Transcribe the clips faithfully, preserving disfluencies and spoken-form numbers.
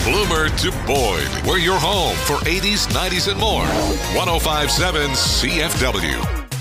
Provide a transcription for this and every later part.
Bloomer to Boyd. We're your home for eighties, nineties, and more. one oh five point seven C F W.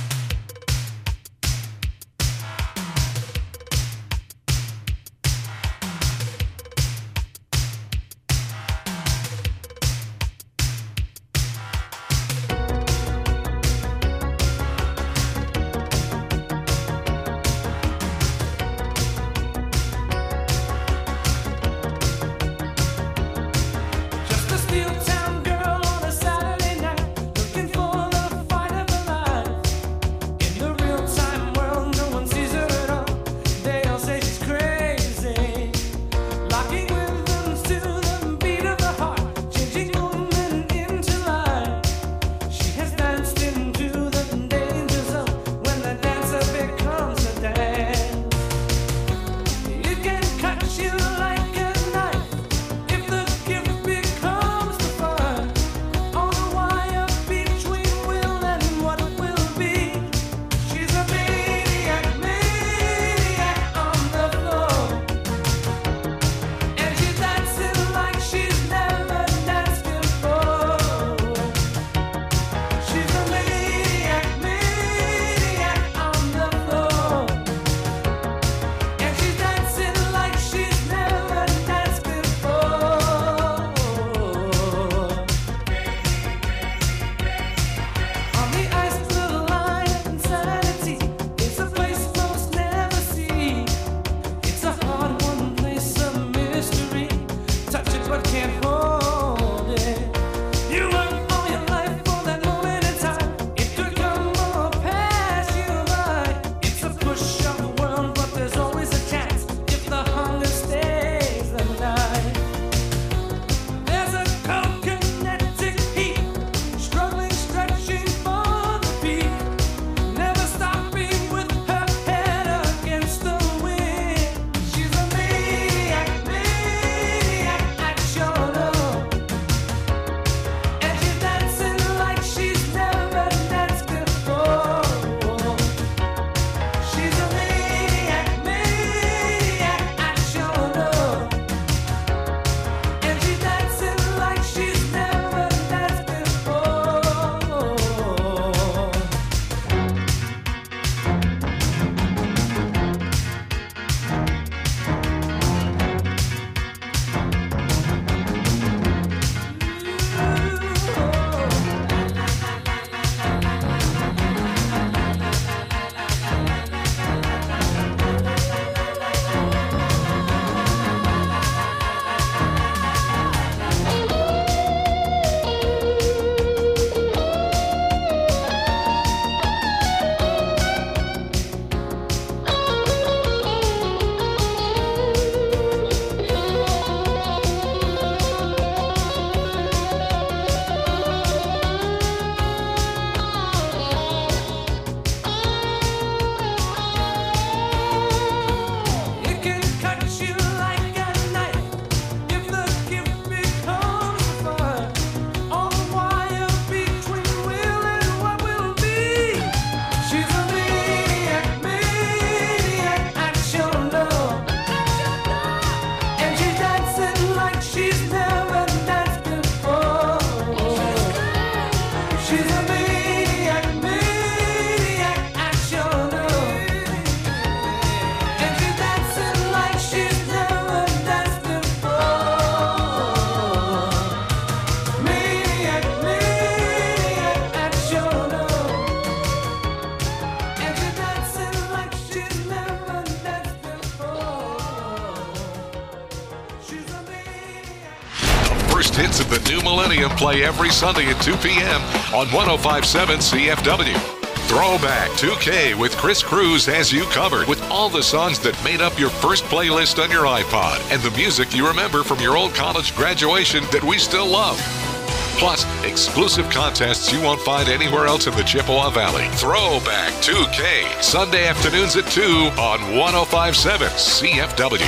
Hits of the new millennium play every Sunday at two p.m. on one oh five point seven C F W. Throwback two K with Chris Cruz has you covered with all the songs that made up your first playlist on your iPod and the music you remember from your old college graduation that we still love. Plus, exclusive contests you won't find anywhere else in the Chippewa Valley. Throwback two K, Sunday afternoons at two on one oh five point seven C F W.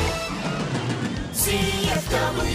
C F W.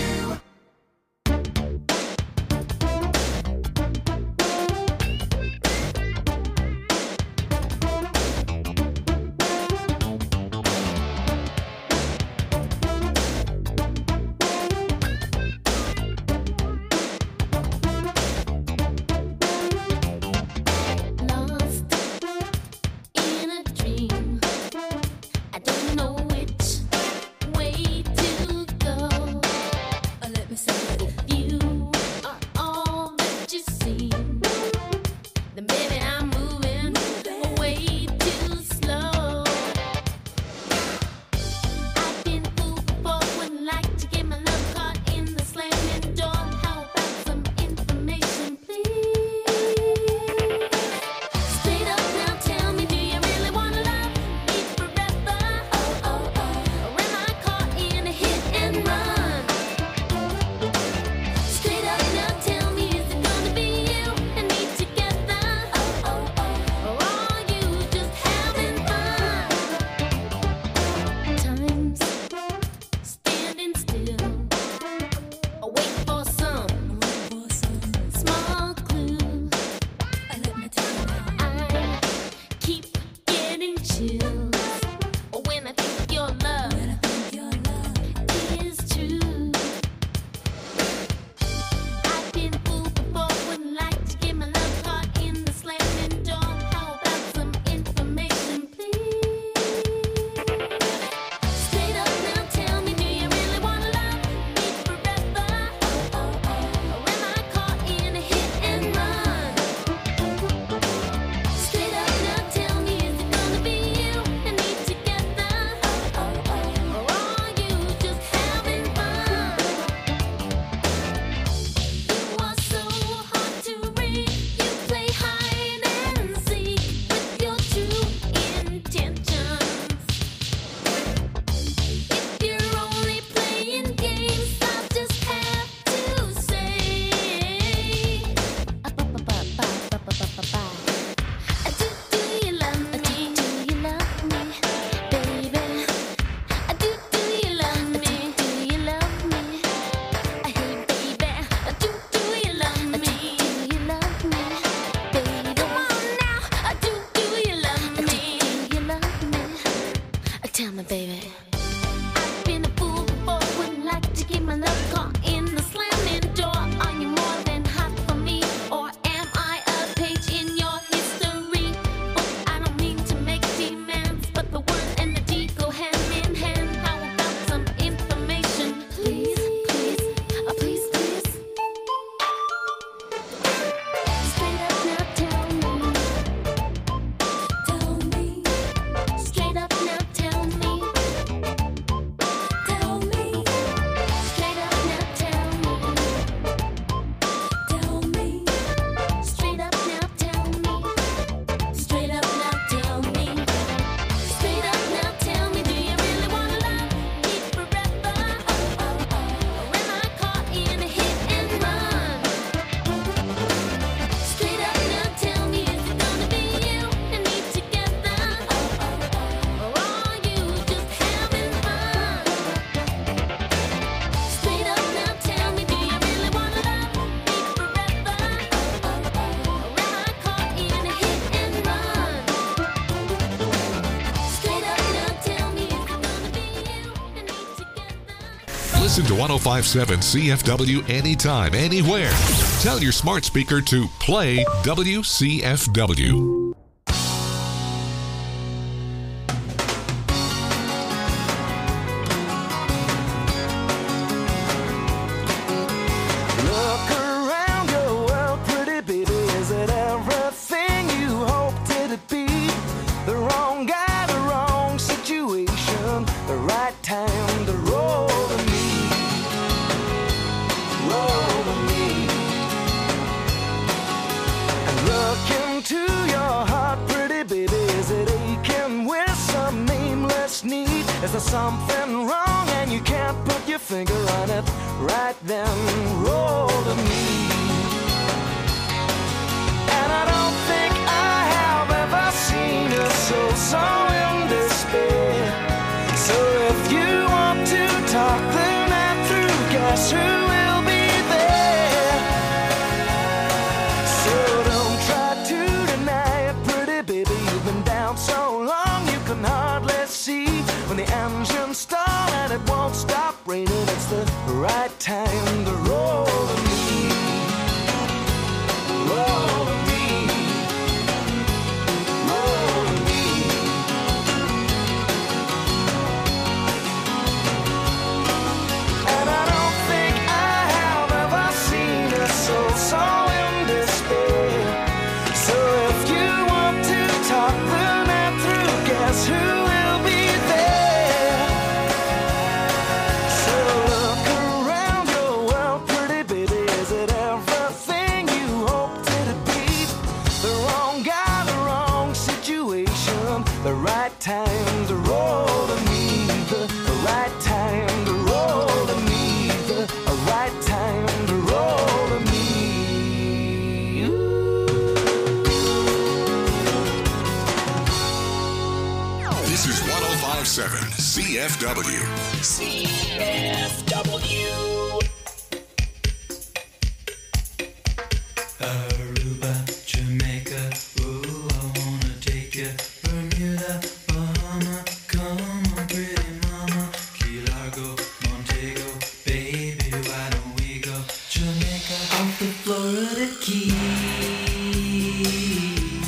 baby. I've been a fool before, wouldn't like to keep my love caught in the slamming door. Are you more than hot for me, or am I a page in your history book? I don't mean to make demands, but the word and the deed go hand in hand. How about some information, please, please, uh, please, please? Straight up now, tell me, tell me. Straight up now, tell me, tell me. Straight up now, tell me, tell me. Straight up now, tell me, straight up now, tell me. Straight up now, tell me, do you really wanna love me forever? Oh, oh, oh. Or am I caught in a hit and run? Straight up now, tell me, is it gonna be you and me together? Oh, oh, oh. Or are you just having fun? Straight up now, tell me, do you really wanna love me forever? Oh, oh, oh. Or am I caught in a hit and run? Straight up now, tell me, is it gonna be you and me together? Listen to one oh five point seven C F W anytime, anywhere. Tell your smart speaker to play W C F W. Look around your world, pretty baby. Is it everything you hoped it'd be? The wrong guy, the wrong situation, the right time to roll to me. Roll to me. And look into your heart, pretty baby. Is it aching with some nameless need? Is there something wrong and you can't put your finger on it? Right then, roll to me. And I don't think I have ever seen a soul so in despair. So if you want to talk the night through, guess who will be there? So don't try to deny it, pretty baby. You've been down so long you can hardly see. When the engines stall and it won't stop raining, it's the right time to roll to me. Roll to me. Roll to me. And I don't think I have ever seen a soul so in despair. So if you want to talk the night through, guess who will be there? So look around your world, pretty baby. Is it everything you hoped it'd be? The wrong guy, the wrong situation, the right time to roll to me. The right time to roll to me. The right time to roll to me. This is one oh five point seven C F W. C F W. Aruba, Jamaica, ooh, I wanna take you. Bermuda, Bahama, come on, pretty mama. Key Largo, Montego, baby, why don't we go? Jamaica, off the Florida Keys.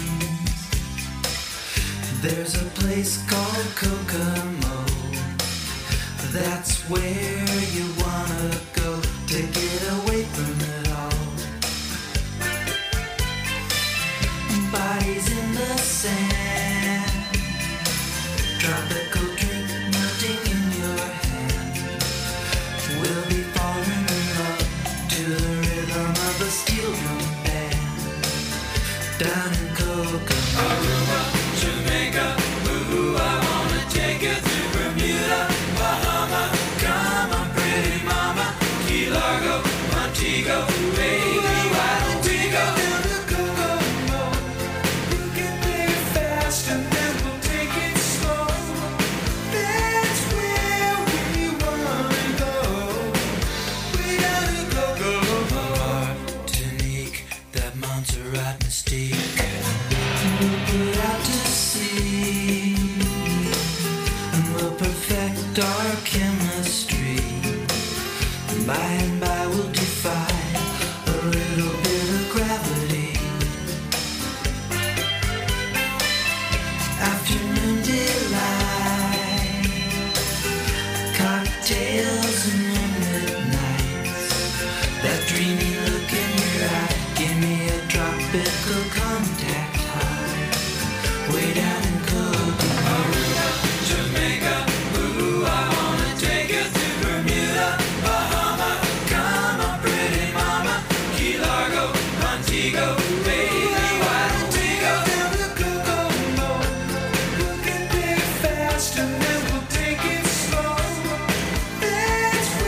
There's a place called Kokomo. That's where you wanna go to get away from it all. Bodies in the sand, tropical drink melting in your hand. We'll be falling in love to the rhythm of a steel drum band. Down in Kokomo, Aruba, Jamaica, ooh, I wanna take you to Bermuda, Bahama, come on. tales and moonlit nights. That dreamy look in your eye, give me a tropical contact high. Way down in Coconut, Aruba, Jamaica, ooh, I wanna take you to Bermuda, Bahama. Come on, pretty mama, Key Largo, Montego, baby, why don't we go down to Coconut? We can take it fast and then we'll take it slow. Let's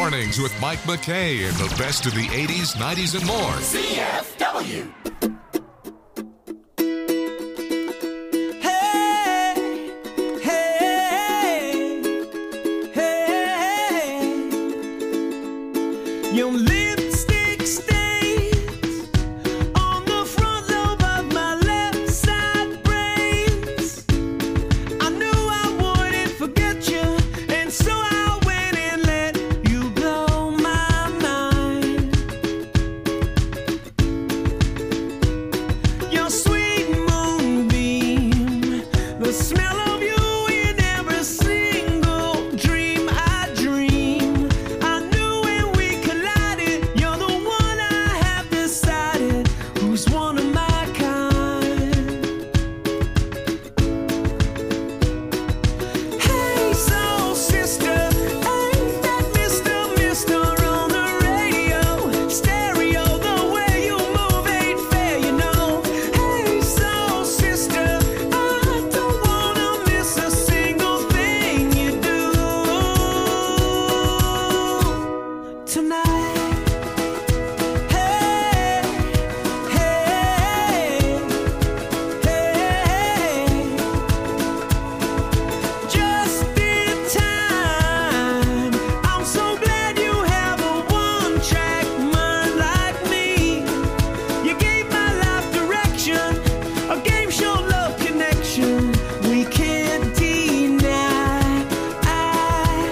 Mornings with Mike McKay and the best of the eighties, nineties, and more. C F W. Hey, hey, hey. Your lipstick stains on the front lobe of my left side brains. I knew I wouldn't forget you, and so I went and let you blow my mind. Your sweet moonbeam, the smell of you in every single dream I dream. I knew when we collided, you're the one I have decided who's one of my kind. Hey, soul sister, ain't that Mister Mister on the radio? Stereo, the way you move ain't fair, you know. Hey, soul sister, I don't wanna miss a single thing you do tonight. Hey, hey, hey. Just in time. I'm so glad you have a one-track mind like me. You gave my life direction, a game show love connection we can't deny. I,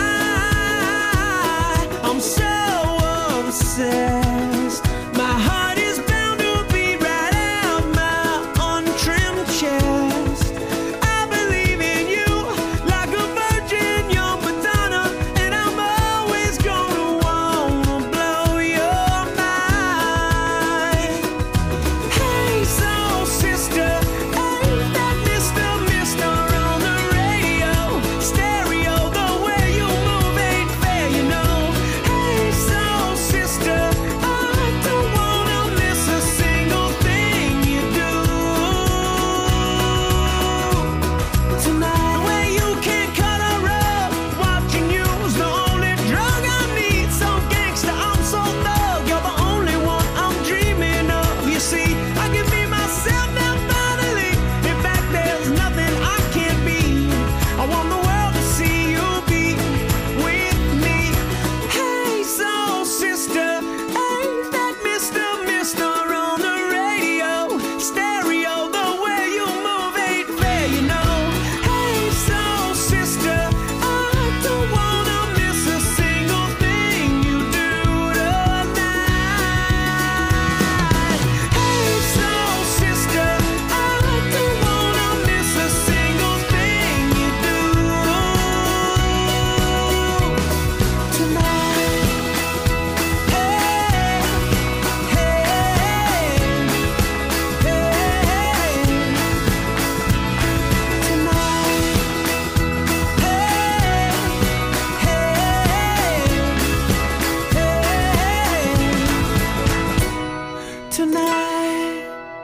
I, I'm so obsessed. My heart is bound to beat right out my untrimmed chest. I believe in you like a virgin, you're Madonna, and I'm always gonna wanna blow your mind. Hey, soul sister, ain't that Mister Mister on the radio? Stereo, the way you move ain't fair, you know. Hey, soul sister, I don't wanna miss a single thing you do tonight. The way you can cut a rug, watching you's the only drug I need. So gangsta, I'm so thug, you're the only one I'm dreaming of. You see, I can be myself now finally. In fact, there's nothing I can't be. I want the world to see you be with me. Hey, soul sister, ain't that Mister Mister on the radio? Stereo, the way you move ain't fair, you know. Hey, soul sister, I don't wanna miss a single thing you do tonight. Hey, soul sister, I don't wanna miss a single thing you do tonight. Hey, hey, hey, tonight. Hey, hey, tonight.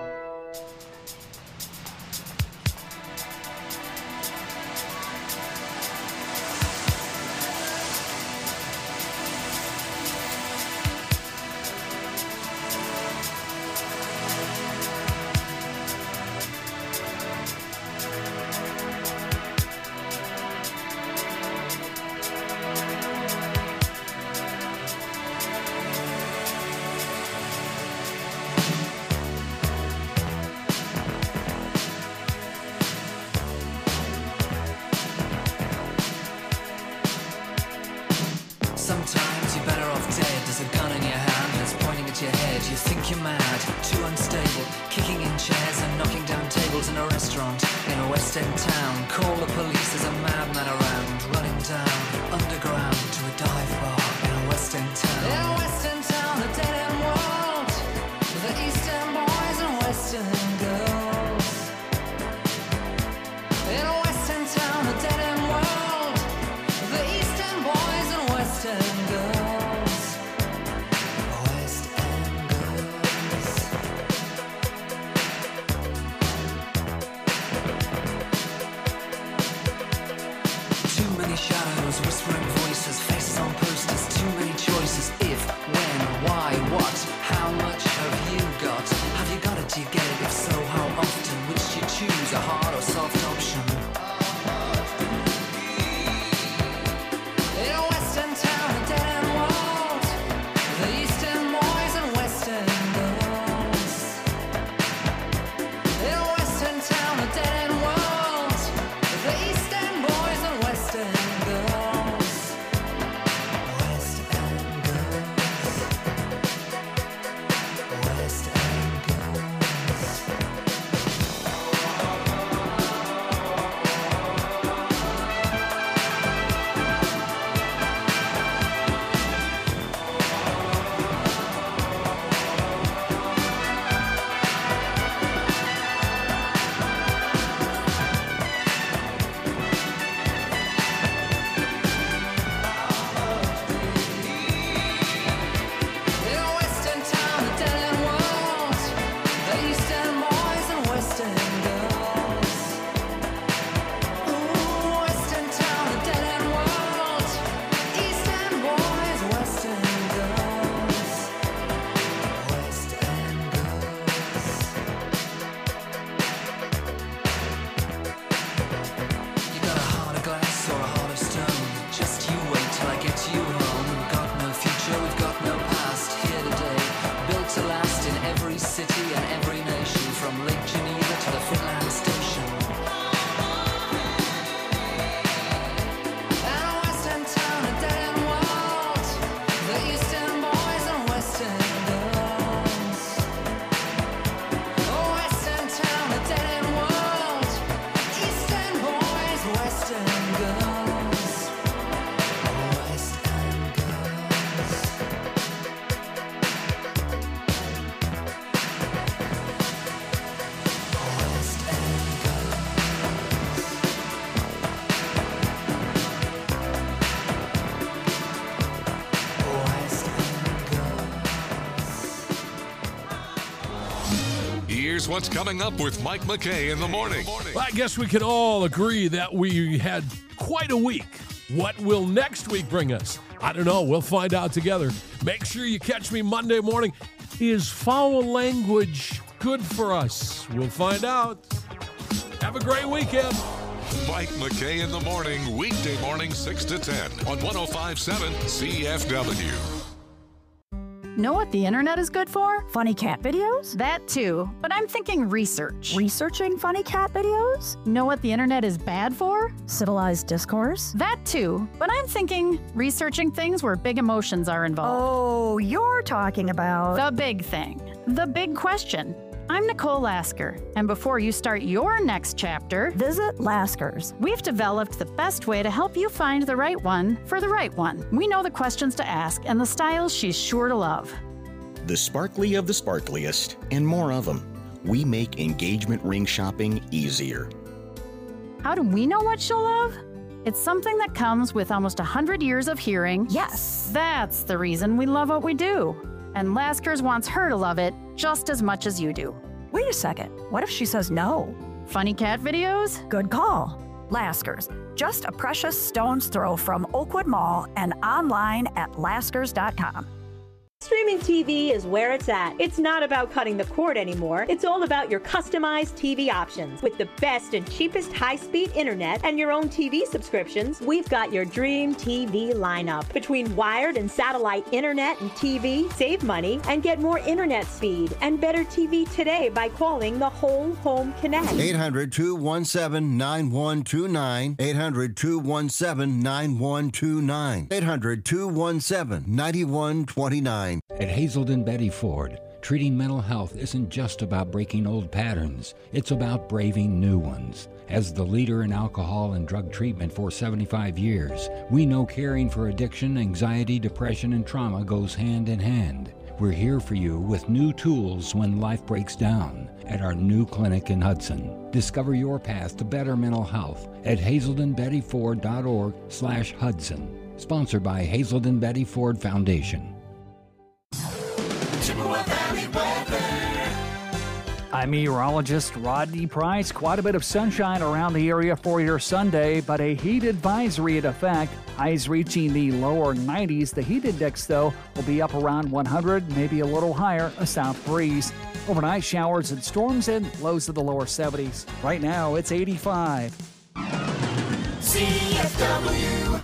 Sometimes you're better off dead. There's a gun in your hand that's pointing at your head. You think you're mad, too unstable, kicking in chairs and knocking down tables in a restaurant in a West End town. Call the police, there's a madman around, running down underground to a dive bar in a West End town. In a West End town, a dead end world, the East End boys and West End girls. In a West End town, a dead end world, the East End boys and West End girls. West End girls. Too many shadows, whispering voices, faces on posters. Too Here's what's coming up with Mike McKay in the morning. Well, I guess we can all agree that we had quite a week. What will next week bring us? I don't know. We'll find out together. Make sure you catch me Monday morning. Is foul language good for us? We'll find out. Have a great weekend. Mike McKay in the morning, weekday morning six to ten on one oh five point seven C F W. Know what the internet is good for? Funny cat videos? That too, but I'm thinking research. Researching funny cat videos? Know what the internet is bad for? Civilized discourse? That too, but I'm thinking researching things where big emotions are involved. Oh, you're talking about... The big thing. The big question. I'm Nicole Lasker, and before you start your next chapter, visit Lasker's. We've developed the best way to help you find the right one for the right one. We know the questions to ask and the styles she's sure to love. The sparkly of the sparkliest, and more of them. We make engagement ring shopping easier. How do we know what she'll love? It's something that comes with almost one hundred years of hearing. Yes. That's the reason we love what we do. And Lasker's wants her to love it just as much as you do. Wait a second. What if she says no? Funny cat videos? Good call. Lasker's. Just a precious stone's throw from Oakwood Mall and online at laskers dot com. Streaming T V is where it's at. It's not about cutting the cord anymore. It's all about your customized T V options. With the best and cheapest high-speed internet and your own T V subscriptions, we've got your dream T V lineup. Between wired and satellite internet and T V, save money and get more internet speed and better T V today by calling the Whole Home Connect. eight hundred, two one seven, nine one two nine. eight hundred, two one seven, nine one two nine. eight hundred, two one seven, nine one two nine. At Hazelden Betty Ford, treating mental health isn't just about breaking old patterns. It's about braving new ones. As the leader in alcohol and drug treatment for seventy-five years, we know caring for addiction, anxiety, depression, and trauma goes hand in hand. We're here for you with new tools when life breaks down at our new clinic in Hudson. Discover your path to better mental health at hazelden betty ford dot org slash Hudson. Sponsored by Hazelden Betty Ford Foundation. I'm meteorologist Rodney Price. Quite a bit of sunshine around the area for your Sunday, but a heat advisory in effect. Highs reaching the lower nineties. The heat index, though, will be up around one hundred, maybe a little higher, a south breeze. Overnight showers and storms and lows of the lower seventies. Right now, it's eighty-five. C F W.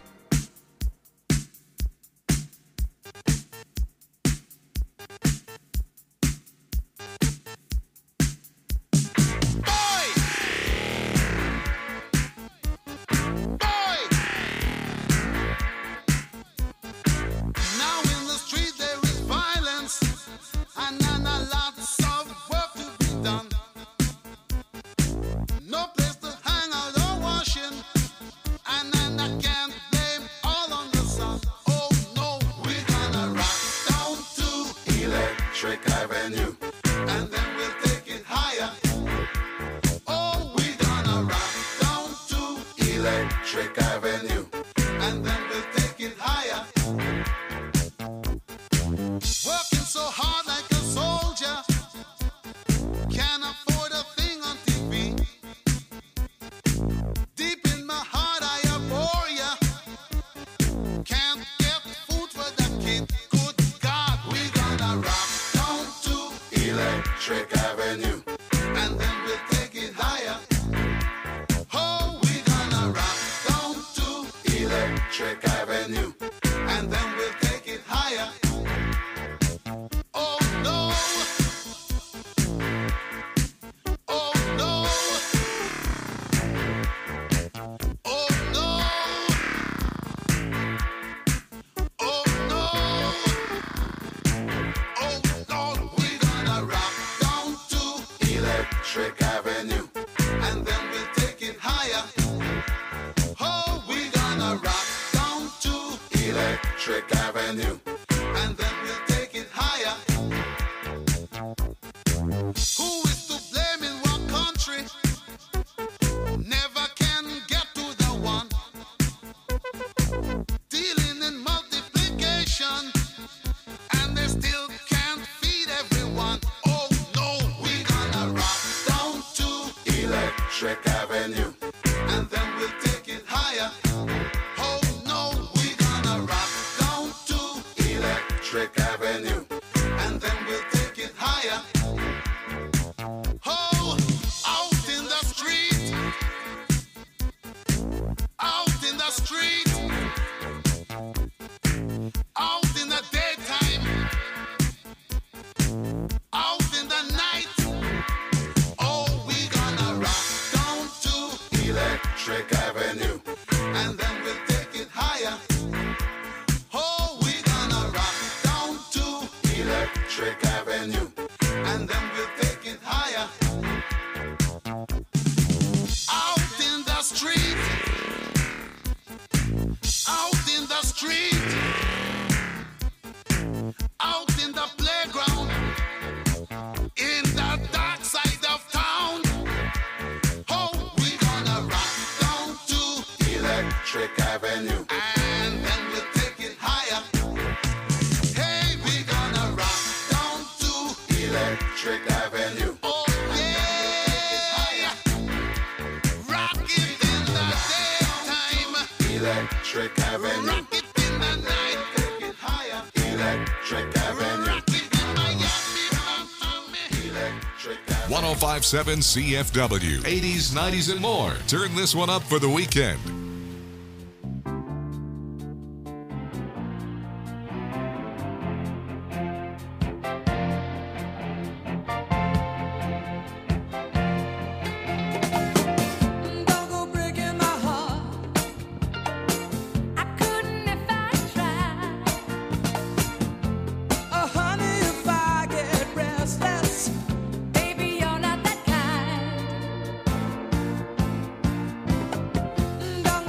And they still can't feed everyone. Oh no, we gonna rock. Electric Avenue. And then we'll take it higher. Oh, we're gonna rock down to Electric Avenue. And then we'll take it higher. Out in the street. Out in the street. Out in the playground. In the dark side of town. Oh, we're gonna rock down to Electric Avenue. And then we'll take it higher. Hey, we're gonna rock down to Electric Avenue. Oh, yeah. Rock it in the daytime. Electric Avenue. Rock it in the night. Take it higher. Electric Avenue. Rock it in Miami. Electric Avenue. ten fifty-seven C F W. eighties, nineties, and more. Turn this one up for the weekend. Don't go breaking my heart. I couldn't if I tried. Oh, honey, if I get restless, baby, you're not that kind.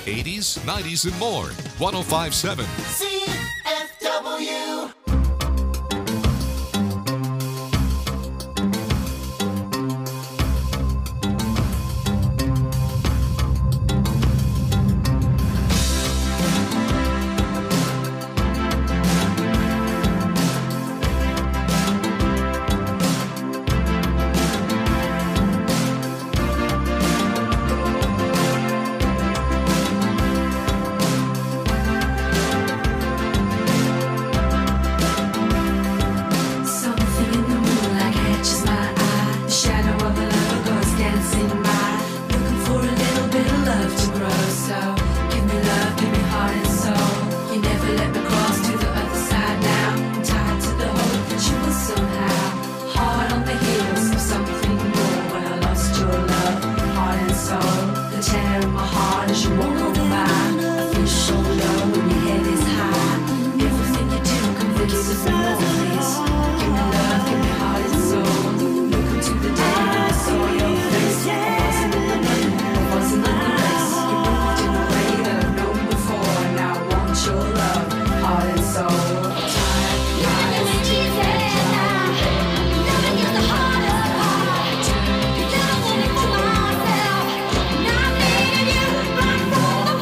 eighties, nineties, and more. one oh five point seven C F W. Something in the moonlight catches my eye. The shadow of a lover goes dancing by. Looking for a little bit of love to grow. So give me love, give me heart and soul. You never let me cross to the other side now. I'm tied to the hope that you will somehow. Hard on the heels of something more. When I lost your love, heart and soul. The tear in my heart as you walk on by. I feel so low when your head is high. Everything you do convinces me more, please. Give me love, give me heart and soul. Look into the day when I saw your face. I wasn't in the moon, I wasn't in the race. You moved in a way that I've known before. Now I want your love, heart and soul. Tired, tired, it's easy now. Loving is the hardest part. You never want it for myself. Now I need you right from the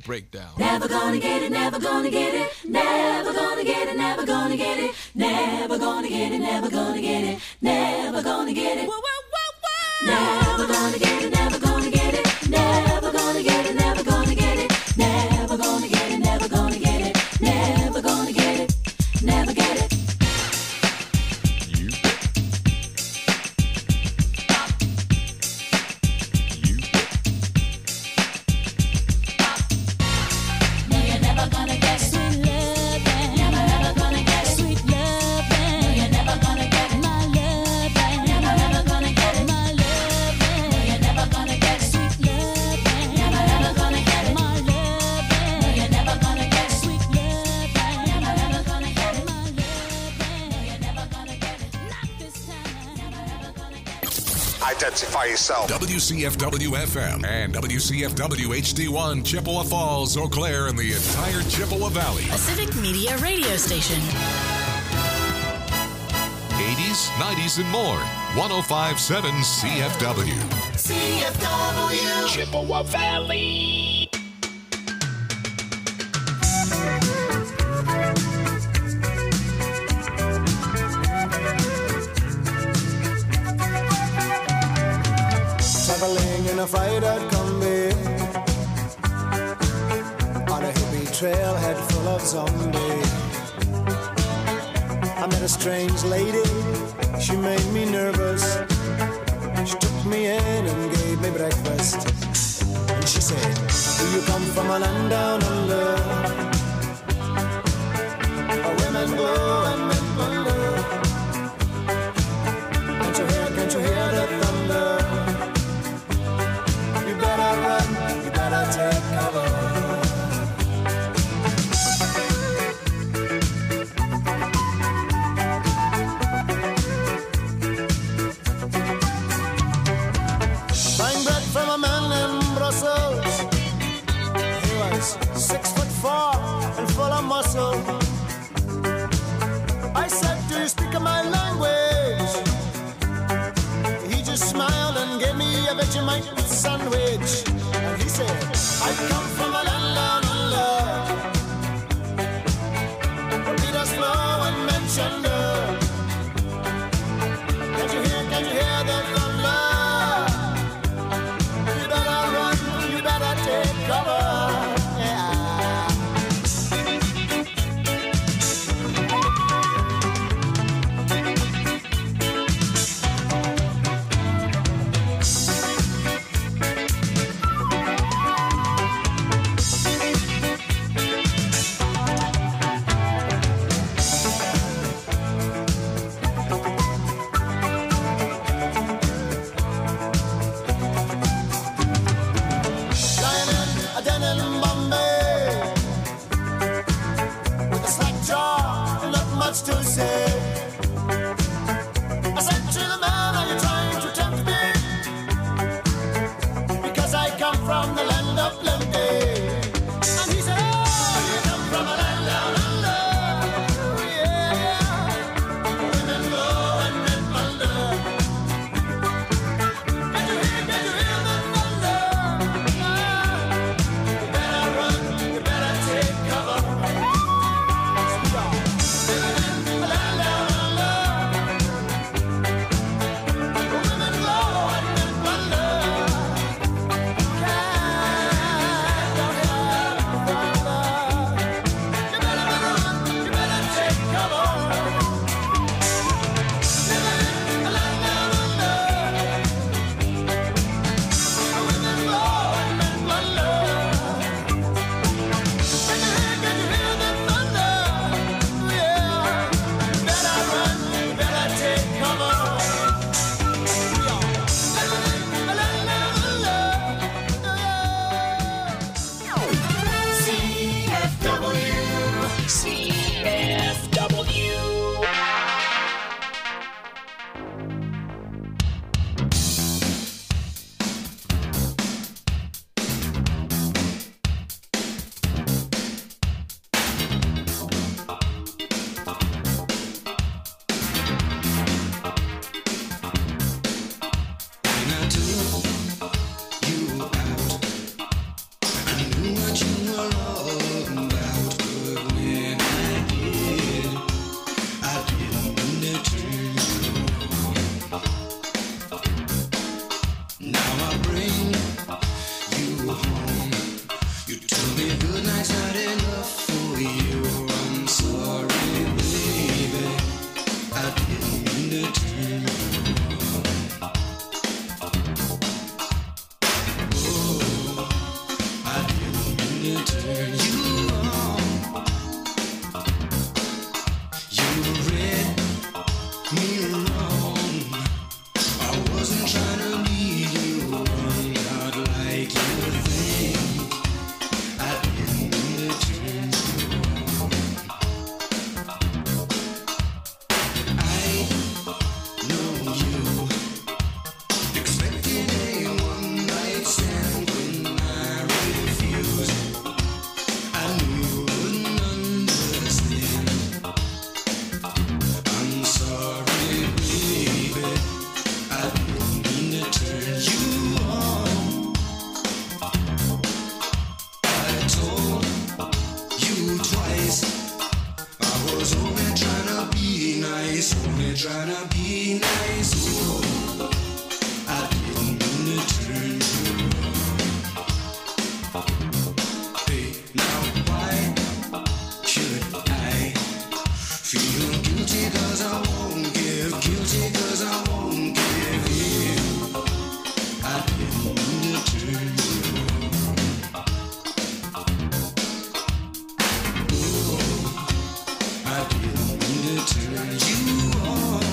breakdown. Never gonna get it, never gonna get it, never gonna get it, never gonna get it, never gonna get it, never gonna get it, never gonna get it. Whoa, whoa, whoa, whoa. Never gonna get it, never gonna get it, never gonna get it, never gonna get it, never gonna get it, never gonna get it, never gonna get it, never get it. Identify yourself. W C F W F M and W C F W H D one, Chippewa Falls, Eau Claire, and the entire Chippewa Valley. A Civic Media radio station. eighties, nineties, and more. one oh five point seven C F W. C F W. Chippewa Valley. Traveling in a fighter combi on a hippie trailhead full of zombies. I met a strange lady, she made me nervous. She took me in and gave me breakfast. And she said, do you come from a land down under, where women glow and men wonder? Can't you hear, can't you hear the thunder? You better run, you better take cover. Buying bread from a man in Brussels. He was six foot four and full of muscle. I said, do you speak my language? He just smiled and gave me a Vegemite sandwich. And he said, I come from a land down under, where Peter's flow and men chunder. Can't you hear, can't you hear the thunder? You better run, you better take cover. Yeah. They're trying to be nice. Oh, I didn't mean to turn you on. Hey, now why should I feel guilty cause I won't give, guilty cause I won't give in. I didn't mean to turn you on. Oh, I didn't mean to turn you on.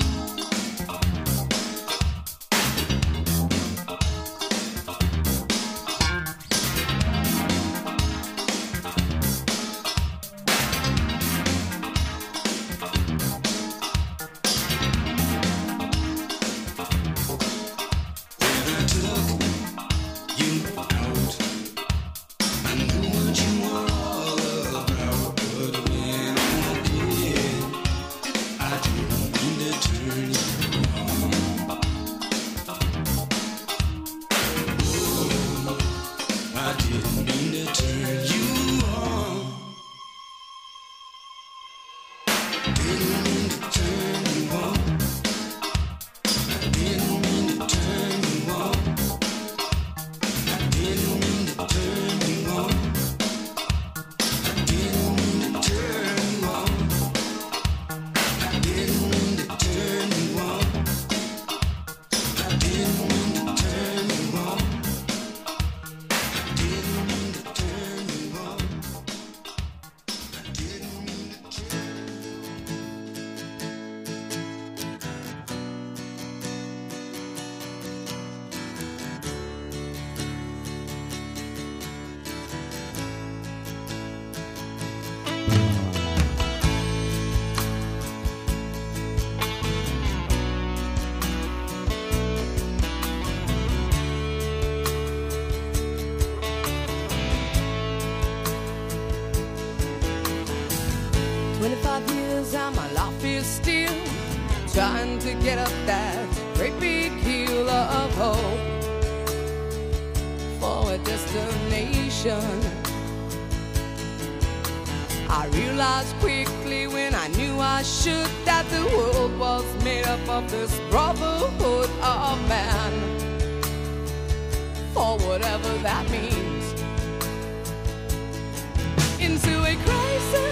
twenty-five years and my life is still trying to get up that great big hill of hope for a destination. I realized quickly when I knew I should that the world was made up of this brotherhood of man, for whatever that means. Into a crisis